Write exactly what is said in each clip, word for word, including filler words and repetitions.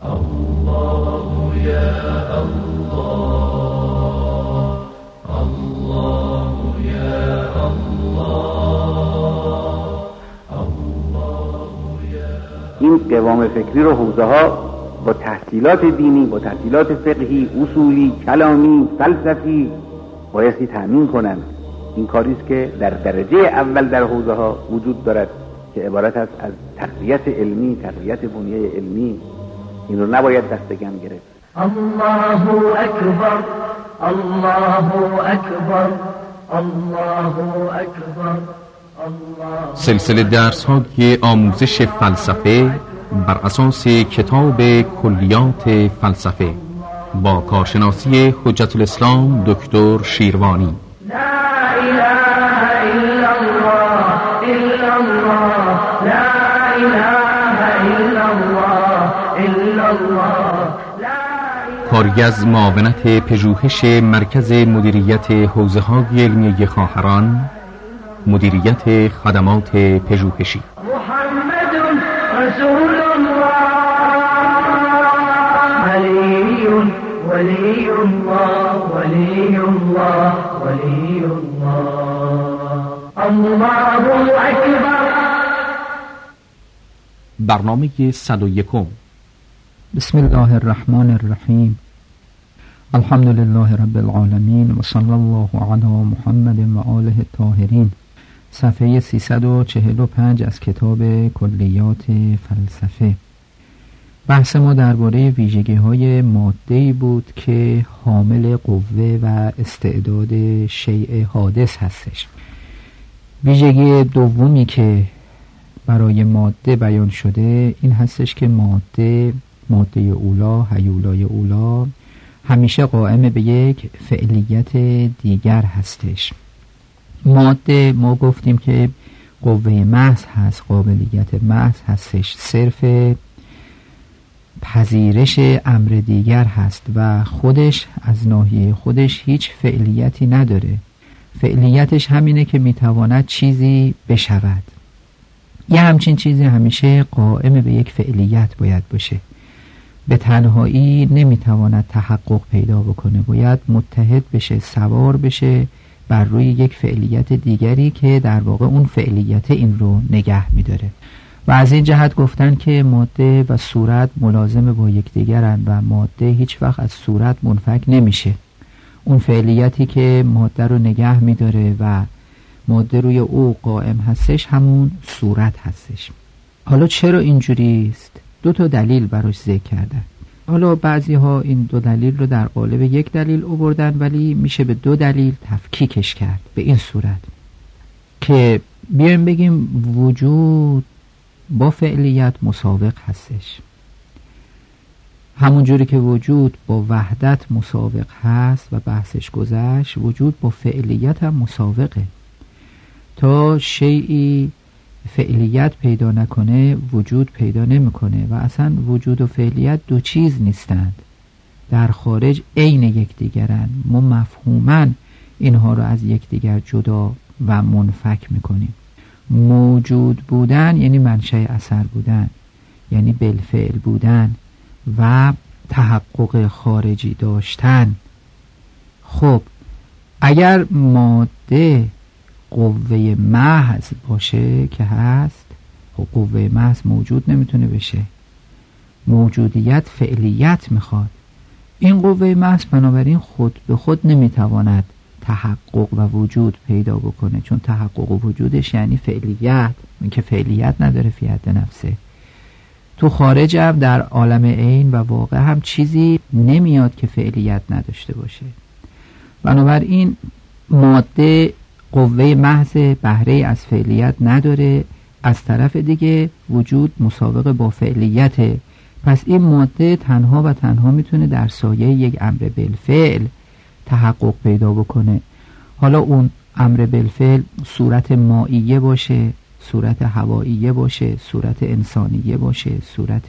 الله یا الله، الله یا الله، الله یا. این قوام فکری رو حوزه ها با تحصیلات دینی، با تحصیلات فقهی، اصولی، کلامی، فلسفی بایستی تأمین کنند. این کاریست که در درجه اول در حوزه ها وجود دارد که عبارت است از تقویت علمی، تقویت بنیه علمی. این رو نباید دستگم گرفت. الله اکبر، الله اکبر، الله اکبر. سلسله درس های آموزش فلسفه بر اساس کتاب کلیات فلسفه با کارشناسی حجت الاسلام دکتر شیروانی. لا اله الا الله، الا الله، لا اله الا الله، الا الله. کاری از معاونت پژوهش مرکز مدیریت حوزه های علمی خواهران، مدیریت خدمات پژوهشی. محمد رسول الله، ولی ولی الله، ولی الله، ولی الله. الله اکبر. برنامه صد و یکم. بسم الله الرحمن الرحیم. الحمد لله رب العالمین و صلی الله علی محمد و آله الطاهرین. صفحه سیصد و چهل و پنج از کتاب کلیات فلسفه. بحث ما درباره ویژگی‌های ماده‌ای بود که حامل قوه و استعداد شیء حادث هستش. ویژگی دومی که برای ماده بیان شده این هستش که ماده ماده اولا، هیولای اولا، همیشه قائم به یک فعلیت دیگر هستش. ماده ما گفتیم که قوه محض هست، قابلیت محض هستش، صرف پذیرش امر دیگر هست و خودش از ناحیه خودش هیچ فعلیتی نداره. فعلیتش همینه که میتواند چیزی بشود. یه همچین چیزی همیشه قائم به یک فعلیت باید باشه. به تنهایی نمیتواند تحقق پیدا بکنه، باید متحد بشه، سوار بشه بر روی یک فعلیت دیگری که در واقع اون فعلیت این رو نگه میداره. و از این جهت گفتن که ماده و صورت ملازم با یکدیگرند و ماده هیچ وقت از صورت منفک نمیشه. اون فعلیتی که ماده رو نگه میداره و ماده روی او قائم هستش همون صورت هستش. حالا چرا اینجوری است؟ دو تا دلیل براش ذکر کردن. حالا بعضی ها این دو دلیل رو در قالب یک دلیل آوردن، ولی میشه به دو دلیل تفکیکش کرد به این صورت که بیایم بگیم وجود با فعلیت مساوق هستش. همون جوری که وجود با وحدت مساوق هست و بحثش گذشت، وجود با فعلیت هم مساوقه. تا شیئی فعلیت پیدا نکنه وجود پیدا نمیکنه و اصلا وجود و فعلیت دو چیز نیستند، در خارج عین یکدیگرند. ما مفهوماً اینها رو از یکدیگر جدا و منفک میکنیم. موجود بودن یعنی منشأ اثر بودن، یعنی بالفعل بودن و تحقق خارجی داشتن. خب اگر ماده قوه محض باشه که هست، خب قوه محض موجود نمیتونه بشه. موجودیت فعلیت میخواد. این قوه محض بنابراین خود به خود نمیتواند تحقق و وجود پیدا بکنه، چون تحقق و وجودش یعنی فعلیت. این که فعلیت نداره فی حد نفسه. تو خارج هم در عالم عین و واقع هم چیزی نمیاد که فعلیت نداشته باشه. بنابراین ماده قوه محض بهره از فعلیت نداره، از طرف دیگه وجود مساوق با فعلیته. پس این ماده تنها و تنها میتونه در سایه یک امر بالفعل تحقق پیدا بکنه. حالا اون امر بالفعل صورت مائیه باشه، صورت هواییه باشه، صورت انسانیه باشه، صورت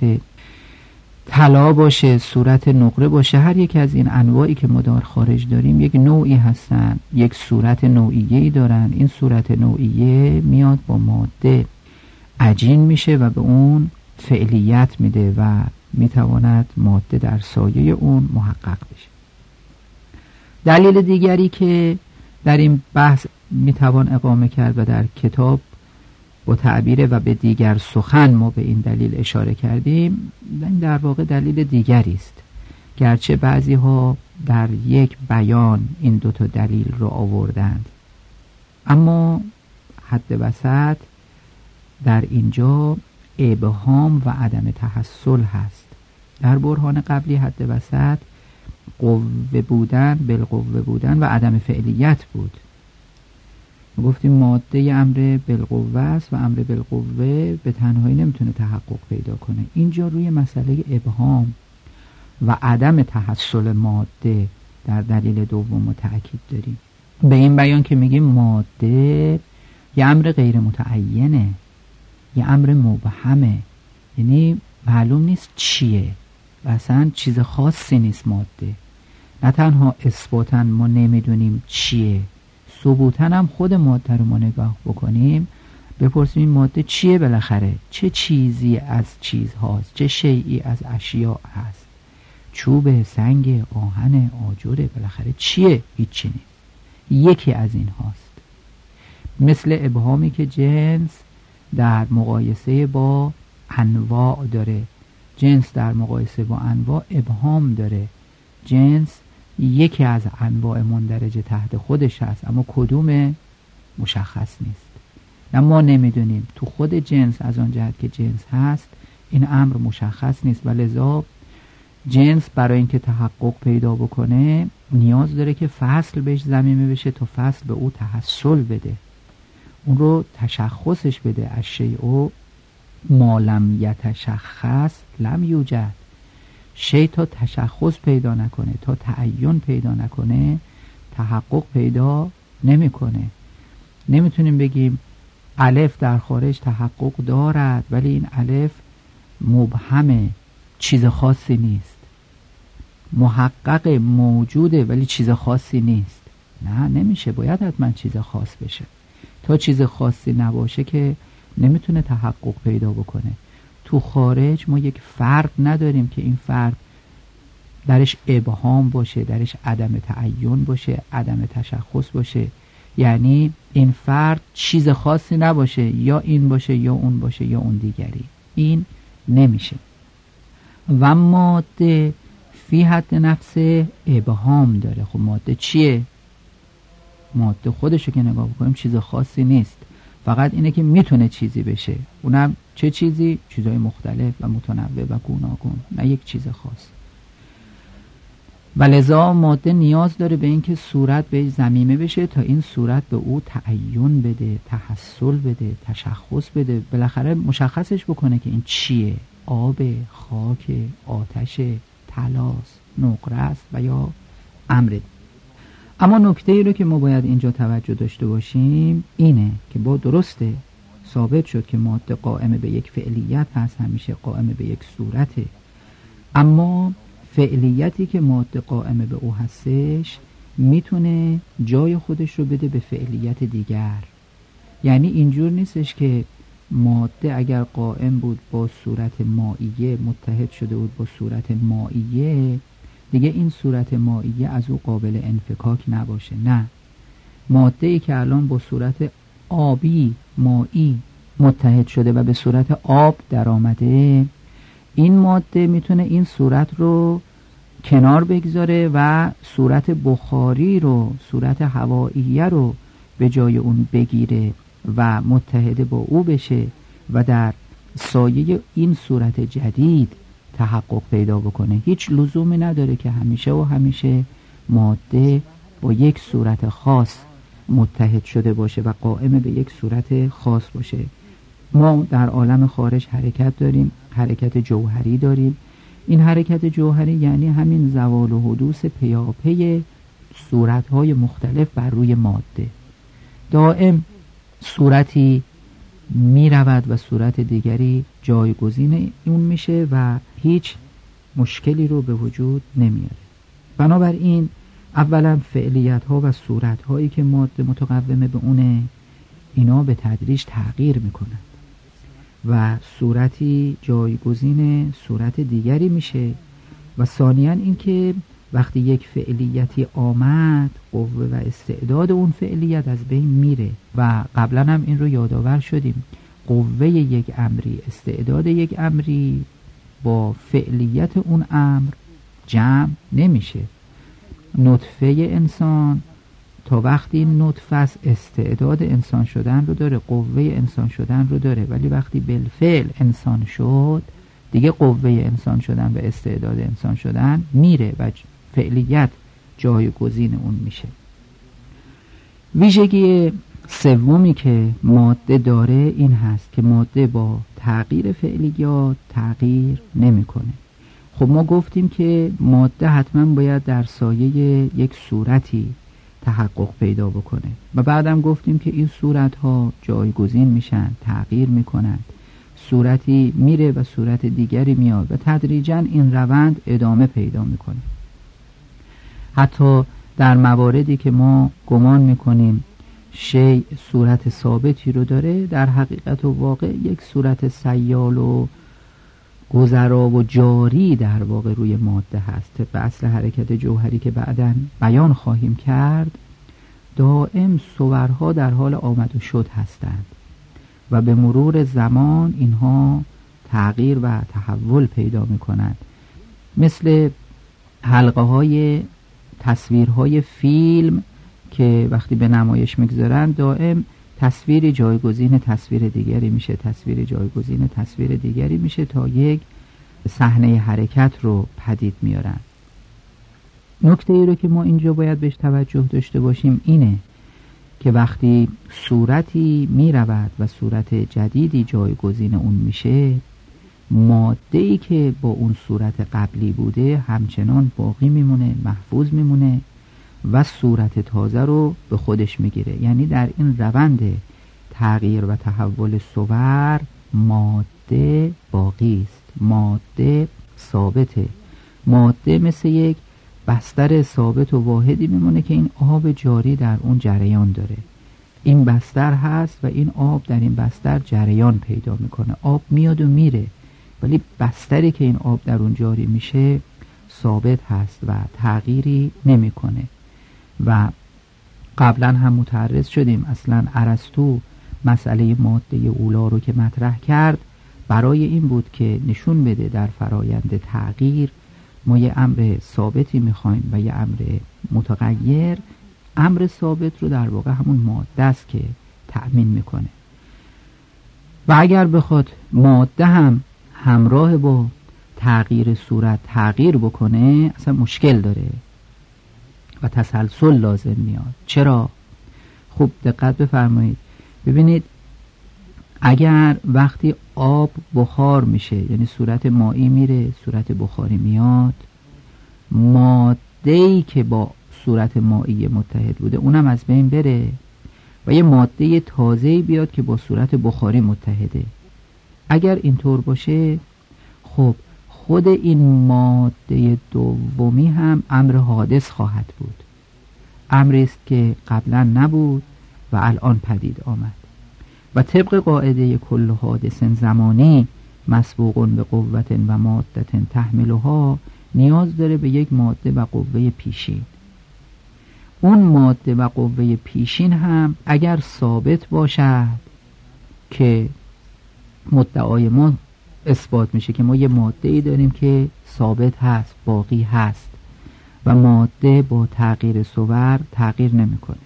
طلا باشه، صورت نقره باشه. هر یک از این انواعی که ما در خارج داریم یک نوعی هستن، یک صورت نوعیه‌ای دارن. این صورت نوعیه میاد با ماده عجین میشه و به اون فعلیت میده و میتواند ماده در سایه اون محقق بشه. دلیل دیگری که در این بحث میتوان اقامه کرد و در کتاب با تعبیر و به دیگر سخن ما به این دلیل اشاره کردیم، این در واقع دلیل دیگری است، گرچه بعضی ها در یک بیان این دو تا دلیل رو آوردند، اما حد وسط در اینجا ابهام و عدم تحصل هست. در برهان قبلی حد وسط قوه بودن، بالقوه بودن و عدم فعلیت بود. گفتیم ماده امر بالقوه است و امر بالقوه به تنهایی نمیتونه تحقق پیدا کنه. اینجا روی مسئله ابهام و عدم تحصل ماده در دلیل دوم تأکید داریم. به این بیان که میگیم ماده یه امر غیر متعینه، یه امر مبهمه، یعنی معلوم نیست چیه و اصلا چیز خاصی نیست ماده. نه تنها اثباتاً ما نمیدونیم چیه، ثبوتاً هم خود ماده رو ما نگاه بکنیم بپرسیم این ماده چیه، بالاخره چه چیزی از چیز هاست، چه شیئی از اشیاء هست، چوب، سنگ، آهن، آجره، بالاخره چیه؟ هیچی نیست، یکی از این هاست. مثل ابهامی که جنس در مقایسه با انواع داره، جنس در مقایسه با انواع ابهام داره. جنس یکی از انواع مندرج تحت خودش هست، اما کدوم مشخص نیست. ما نمیدونیم تو خود جنس از آن جهت که جنس هست این امر مشخص نیست و لذا جنس برای اینکه تحقق پیدا بکنه نیاز داره که فصل بهش ضمیمه بشه تا فصل به او تحصل بده، اون رو تشخصش بده. الشیء ما لم یتشخص لم یوجد. شیء تا تشخص پیدا نکنه، تا تعین پیدا نکنه، تحقق پیدا نمیکنه. نمیتونیم بگیم الف در خارج تحقق دارد ولی این الف مبهمه، چیز خاصی نیست. محقق موجوده ولی چیز خاصی نیست. نه، نمیشه، باید حتما چیز خاص بشه. تا چیز خاصی نباشه که نمیتونه تحقق پیدا بکنه. تو خارج ما یک فرد نداریم که این فرد درش ابهام باشه، درش عدم تعین باشه، عدم تشخص باشه، یعنی این فرد چیز خاصی نباشه، یا این باشه یا اون باشه یا اون دیگری. این نمیشه. و ماده فی حد نفس ابهام داره. خب ماده چیه؟ ماده خودشو که نگاه بکنیم چیز خاصی نیست، فقط اینه که میتونه چیزی بشه. اونم چه چیزی؟ چیزهای مختلف و متنوع و گوناگون، نه یک چیز خاص. و لذا ماده نیاز داره به این که صورت به ضمیمه بشه تا این صورت به او تعین بده، تحصل بده، تشخص بده، بالاخره مشخصش بکنه که این چیه. آب، خاک، آتش، طلاست، نقره است و یا امر. اما نکته ای رو که ما باید اینجا توجه داشته باشیم اینه که با درسته ثابت شد که ماده قائم به یک فعلیت هست، همیشه قائم به یک صورته، اما فعلیتی که ماده قائم به او هستش میتونه جای خودش رو بده به فعلیت دیگر. یعنی اینجور نیستش که ماده اگر قائم بود با صورت مائیه، متحد شده بود با صورت مائیه، دیگه این صورت مائیه از او قابل انفکاک نباشه. نه، ماده ای که الان با صورت آبی مائی متحد شده و به صورت آب در آمده، این ماده میتونه این صورت رو کنار بگذاره و صورت بخاری رو، صورت هوائیه رو به جای اون بگیره و متحد با او بشه و در سایه این صورت جدید تحقق پیدا بکنه. هیچ لزومی نداره که همیشه و همیشه ماده با یک صورت خاص متحد شده باشه و قائم به یک صورت خاص باشه. ما در عالم خارج حرکت داریم، حرکت جوهری داریم. این حرکت جوهری یعنی همین زوال و حدوث پیاپی صورتهای مختلف بر روی ماده. دائم صورتی می رود و صورت دیگری جایگزین اون میشه و هیچ مشکلی رو به وجود نمیاره. بنابراین اولا فعلیت ها و صورت هایی که ماده متقومه به اونه، اینا به تدریج تغییر میکنن و صورتی جایگزین صورت دیگری میشه. و ثانیاً این که وقتی یک فعلیتی آمد، قوه و استعداد اون فعلیت از بین میره و قبلا هم این رو یادآور شدیم، قوه یک امری، استعداد یک امری با فعلیت اون امر جمع نمیشه. نطفه انسان تا وقتی این نطفه است استعداد انسان شدن رو داره، قوه انسان شدن رو داره، ولی وقتی بالفعل انسان شد دیگه قوه انسان شدن و استعداد انسان شدن میره و فعلیت جایگزین اون میشه. ویژگی سومی که ماده داره این هست که ماده با تغییر فعلیات تغییر نمیکنه. خب ما گفتیم که ماده حتما باید در سایه یک صورتی تحقق پیدا بکنه و بعدم گفتیم که این صورت ها جایگزین میشن، تغییر میکنن، صورتی میره و صورت دیگری میاد و تدریجا این روند ادامه پیدا میکنه. حتی در مواردی که ما گمان میکنیم شیء صورت ثابتی رو داره، در حقیقت و واقع یک صورت سیال و گذرا و جاری در واقع روی ماده هست. طبق اصل حرکت جوهری که بعداً بیان خواهیم کرد، دائم صورها در حال آمد و شد هستند و به مرور زمان اینها تغییر و تحول پیدا می کنند. مثل حلقه های تصویرهای فیلم که وقتی به نمایش میگذارن دائم تصویری جایگزین تصویر دیگری میشه، تصویر جایگزین تصویر دیگری میشه تا یک صحنه حرکت رو پدید میارن. نکته ای رو که ما اینجا باید بهش توجه داشته باشیم اینه که وقتی صورتی میرود و صورت جدیدی جایگزین اون میشه، ماده‌ای که با اون صورت قبلی بوده همچنان باقی میمونه، محفوظ میمونه و صورت تازه رو به خودش میگیره. یعنی در این روند تغییر و تحول صور ماده باقی است، ماده ثابته. ماده مثل یک بستر ثابت و واحدی میمونه که این آب جاری در اون جریان داره. این بستر هست و این آب در این بستر جریان پیدا میکنه. آب میاد و میره ولی بستری که این آب در اون جاری میشه ثابت هست و تغییری نمیکنه. و قبلا هم متعرض شدیم اصلا ارسطو مسئله ماده اولا رو که مطرح کرد برای این بود که نشون بده در فرایند تغییر ما یه امر ثابتی میخوایم و یه امر متغیر. امر ثابت رو در واقع همون ماده است که تأمین میکنه و اگر بخواد ماده هم همراه با تغییر صورت تغییر بکنه اصلا مشکل داره و تسلسل لازم میاد. چرا؟ خوب دقت بفرمایید. ببینید اگر وقتی آب بخار میشه، یعنی صورت مایی میره صورت بخاری میاد، ماده‌ای که با صورت مایی متحد بوده اونم از بین بره و یه ماده تازه‌ای بیاد که با صورت بخاری متحده. اگر اینطور باشه خب خود این ماده دومی هم امر حادث خواهد بود، امری است که قبلا نبود و الان پدید آمد و طبق قاعده کل حادث زمانی مسبوق به قوت و ماده تحملها نیاز داره به یک ماده و قوه پیشین. اون ماده و قوه پیشین هم اگر ثابت باشد که مدعای ما اثبات میشه که ما یه ماده ای داریم که ثابت هست، باقی هست و ماده با تغییر صور تغییر نمیکنه،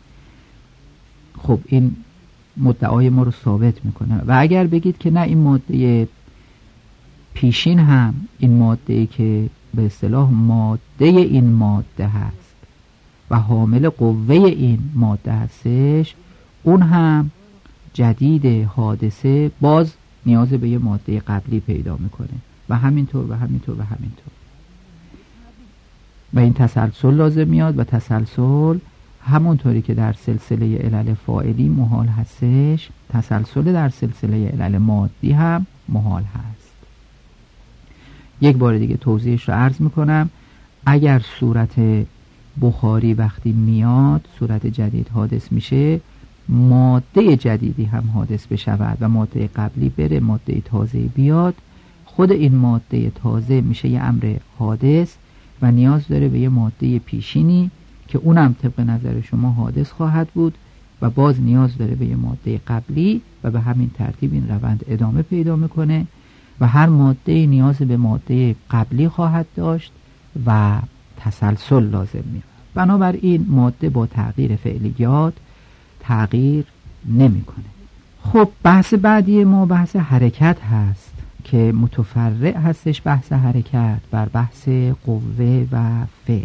خب این مدعای ما رو ثابت میکنه. و اگر بگید که نه این ماده پیشین هم این ماده ای که به اصطلاح ماده این ماده هست و حامل قوه این ماده هستش، اون هم جدید حادثه باز نیاز به یه ماده قبلی پیدا میکنه و همینطور و همینطور و همینطور و این تسلسل لازم میاد و تسلسل همونطوری که در سلسله علل فاعلی محال هستش، تسلسل در سلسله علل مادی هم محال هست. یک بار دیگه توضیحش رو عرض میکنم. اگر صورت بخاری وقتی میاد، صورت جدید حادث میشه، ماده جدیدی هم حادث بشود و ماده قبلی بره ماده تازه بیاد، خود این ماده تازه میشه یه امر حادث و نیاز داره به یه ماده پیشینی که اونم طبق نظر شما حادث خواهد بود و باز نیاز داره به یه ماده قبلی و به همین ترتیب این روند ادامه پیدا میکنه و هر ماده نیاز به ماده قبلی خواهد داشت و تسلسل لازم میاد. بنابراین ماده با تغییر فعلیات تغییر نمیکنه. خب بحث بعدی ما بحث حرکت هست که متفرع هستش بحث حرکت بر بحث قوه و فعل.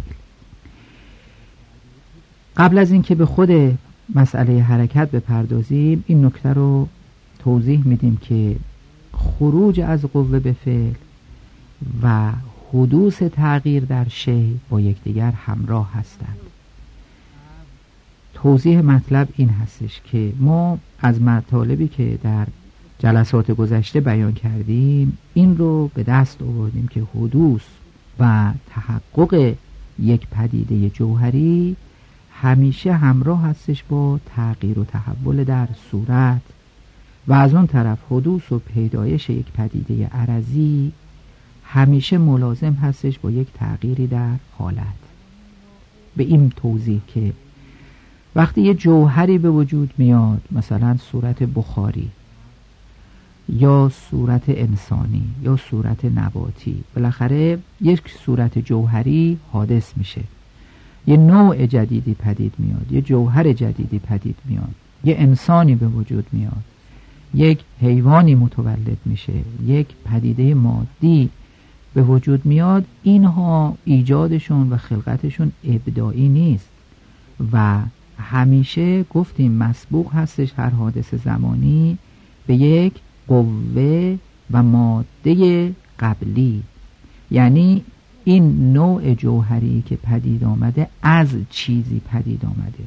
قبل از اینکه به خود مسئله حرکت بپردازیم این نکته رو توضیح میدیم که خروج از قوه به فعل و حدوث تغییر در شیء با یکدیگر همراه هستند. توضیح مطلب این هستش که ما از مطالبی که در جلسات گذشته بیان کردیم این رو به دست آوردیم که حدوث و تحقق یک پدیده جوهری همیشه همراه هستش با تغییر و تحول در صورت و از اون طرف حدوث و پیدایش یک پدیده عرضی همیشه ملازم هستش با یک تغییری در حالت. به این توضیح که وقتی یه جوهری به وجود میاد، مثلا صورت بخاری یا صورت انسانی یا صورت نباتی، بالاخره یک صورت جوهری حادث میشه، یه نوع جدیدی پدید میاد، یه جوهر جدیدی پدید میاد، یه انسانی به وجود میاد، یک حیوانی متولد میشه، یک پدیده مادی به وجود میاد. اینها ایجادشون و خلقتشون ابداعی نیست و همیشه گفتیم مسبوق هستش هر حادث زمانی به یک قوه و ماده قبلی. یعنی این نوع جوهری که پدید آمده از چیزی پدید آمده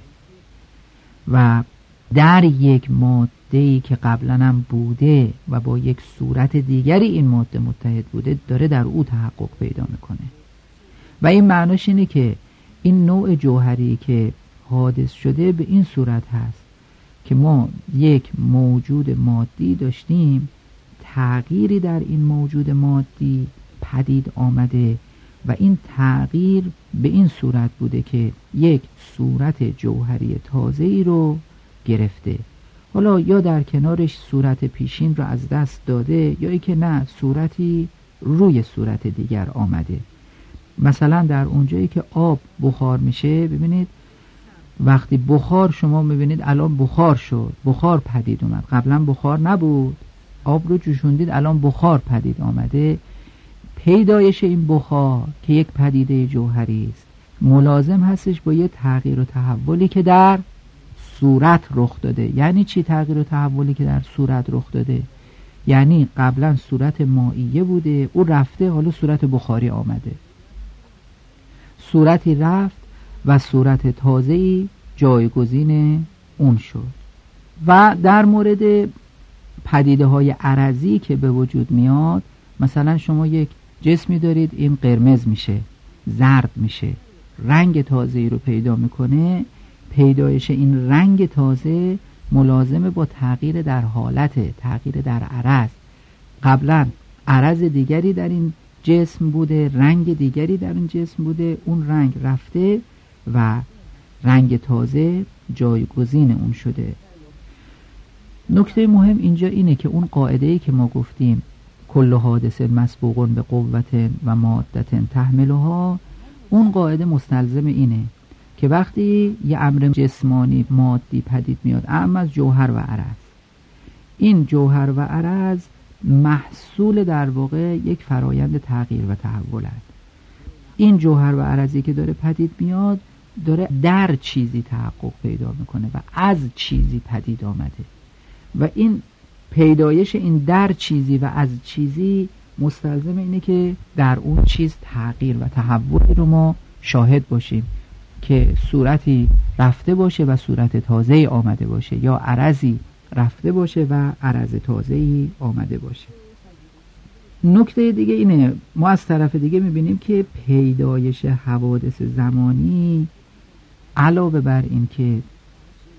و در یک ماده‌ای که قبلا هم بوده و با یک صورت دیگری این ماده متحد بوده داره در او تحقق پیدا میکنه و این معناش اینه که این نوع جوهری که حادث شده به این صورت هست که ما یک موجود مادی داشتیم، تغییری در این موجود مادی پدید آمده و این تغییر به این صورت بوده که یک صورت جوهری تازه‌ای رو گرفته. حالا یا در کنارش صورت پیشین رو از دست داده یا ای که نه صورتی روی صورت دیگر آمده. مثلا در اونجایی که آب بخار میشه، ببینید وقتی بخار شما میبینید الان بخار شد، بخار پدید اومد، قبلا بخار نبود، آب رو جوشوندید الان بخار پدید آمده. پیدایش این بخار که یک پدیده جوهری است ملازم هستش با یه تغییر و تحولی که در صورت رخ داده. یعنی چی تغییر و تحولی که در صورت رخ داده؟ یعنی قبلا صورت مائیه بوده، او رفته، حالا صورت بخاری آمده، صورتی رفت و صورت تازه‌ای جایگزین اون شد. و در مورد پدیده های عرضی که به وجود میاد، مثلا شما یک جسمی دارید این قرمز میشه، زرد میشه، رنگ تازه‌ای رو پیدا میکنه. پیدایش این رنگ تازه ملازمه با تغییر در حالت، تغییر در عرض. قبلا عرض دیگری در این جسم بوده، رنگ دیگری در این جسم بوده، اون رنگ رفته و رنگ تازه جایگزین اون شده. نکته مهم اینجا اینه که اون قاعده‌ای که ما گفتیم کل حادث مسبوق به قوت و مادة تحملها، اون قاعده مستلزم اینه که وقتی یه امر جسمانی مادی پدید میاد، اما از جوهر و عرض، این جوهر و عرض محصول در واقع یک فرایند تغییر و تحول است. این جوهر و عرضی که داره پدید میاد داره در چیزی تحقق پیدا میکنه و از چیزی پدید آمده و این پیدایش این در چیزی و از چیزی مستلزم اینه که در اون چیز تغییر و تحولی رو ما شاهد باشیم که صورتی رفته باشه و صورت تازه‌ای آمده باشه یا عرضی رفته باشه و عرض تازه‌ای آمده باشه. نکته دیگه اینه، ما از طرف دیگه میبینیم که پیدایش حوادث زمانی علاوه بر این که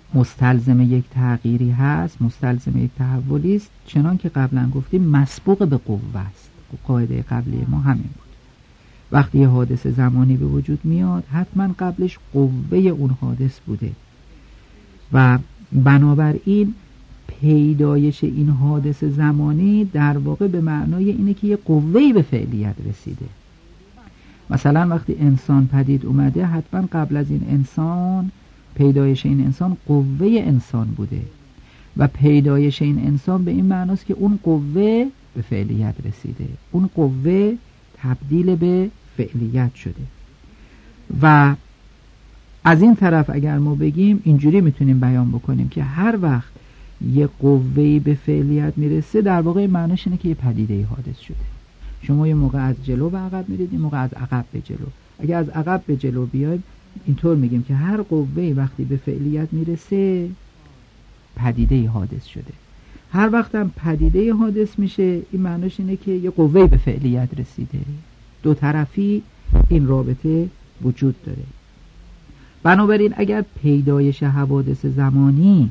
مستلزم یک تغییری هست، مستلزم یک تحولی است، چنان که قبلا گفتیم مسبوق به قوه است. قاعده قبلی ما همین بود. وقتی یه حادث زمانی به وجود میاد حتما قبلش قوه اون حادث بوده و بنابراین پیدایش این حادث زمانی در واقع به معنای اینه که یه قوه‌ای به فعلیت رسیده. مثلا وقتی انسان پدید اومده حتما قبل از این انسان، پیدایش این انسان قوه انسان بوده و پیدایش این انسان به این معناست که اون قوه به فعلیت رسیده، اون قوه تبدیل به فعلیت شده. و از این طرف اگر ما بگیم اینجوری میتونیم بیان بکنیم که هر وقت یه قوه‌ای به فعلیت میرسه در واقع معناش اینه که یه پدیده‌ای حادث شده. شما یه موقع از جلو به عقب میرید، یه موقع از عقب به جلو. اگر از عقب به جلو بیایم اینطور میگیم که هر قوه‌ای وقتی به فعلیت میرسه پدیده‌ای حادث شده. هر وقت هم پدیده‌ای حادث میشه این معناش اینه که یه قوه‌ای به فعلیت رسیده. دو طرفی این رابطه وجود داره. بنابراین اگر پیدایش حوادث زمانی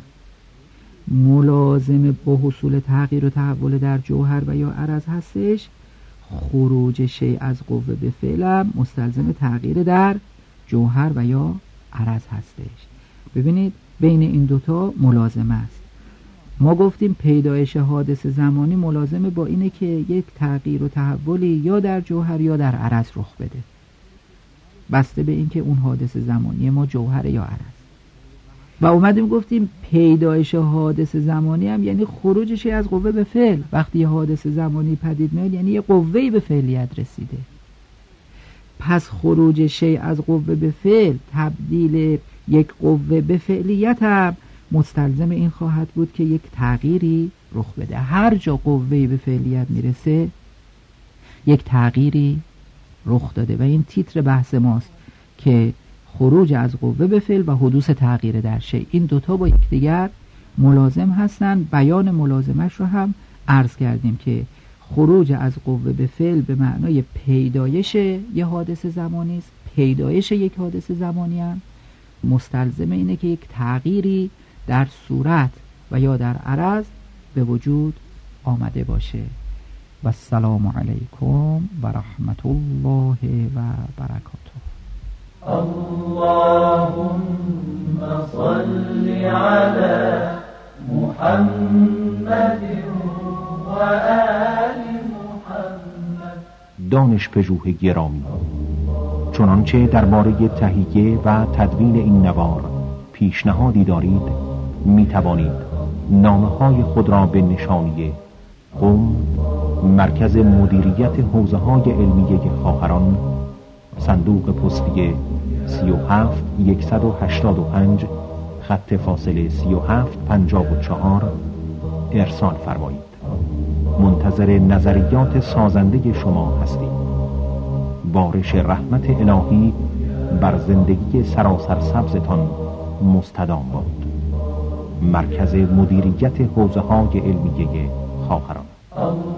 ملازم با حصول تغییر و تحول در جوهر و یا عرض هستش، خروج شیء از قوه به فعل هم مستلزم تغییر در جوهر و یا عرض هستش. ببینید بین این دوتا ملازمه است. ما گفتیم پیدایش حادث زمانی ملازمه با اینه که یک تغییر و تحولی یا در جوهر یا در عرض رخ بده، بسته به اینکه اون حادث زمانی ما جوهر یا عرض. و اومدیم گفتیم پیدایش حادث زمانی هم یعنی خروج شیء از قوه به فعل. وقتی یه حادث زمانی پدید میاد یعنی یه قوه‌ای به فعلیت رسیده. پس خروج شیء از قوه به فعل، تبدیل یک قوه به فعلیت هم مستلزم این خواهد بود که یک تغییری رخ بده. هر جا قوه‌ای به فعلیت میرسه یک تغییری رخ داده و این تیتر بحث ماست که خروج از قوه به فعل و حدوث تغییر در شیء، این دوتا با یکدیگر ملازم هستند. بیان ملازمش رو هم عرض کردیم که خروج از قوه به فعل به معنای پیدایش یه حادث زمانی است. پیدایش یک حادث زمانی هم مستلزم اینه که یک تغییری در صورت و یا در عرض به وجود آمده باشه. و السلام علیکم و رحمت الله و برکاته. اللهم صل على محمد و آل محمد. دانش پژوه گرامی، چنانچه درباره تهیه و تدوین این نوار پیشنهادی دارید می توانید نامه های خود را به نشانی قم، مرکز مدیریت حوزه های علمیه خواهران، صندوق پستی سی و هفت صد و هشتاد و پنج، خط فاصله سی و هفت پنجاه و چهار ارسال فرمایید. منتظر نظریات سازنده شما هستیم. بارش رحمت الهی بر زندگی سراسر سبزتان مستدام باد. مرکز مدیریت حوزه های علمیه خواهران.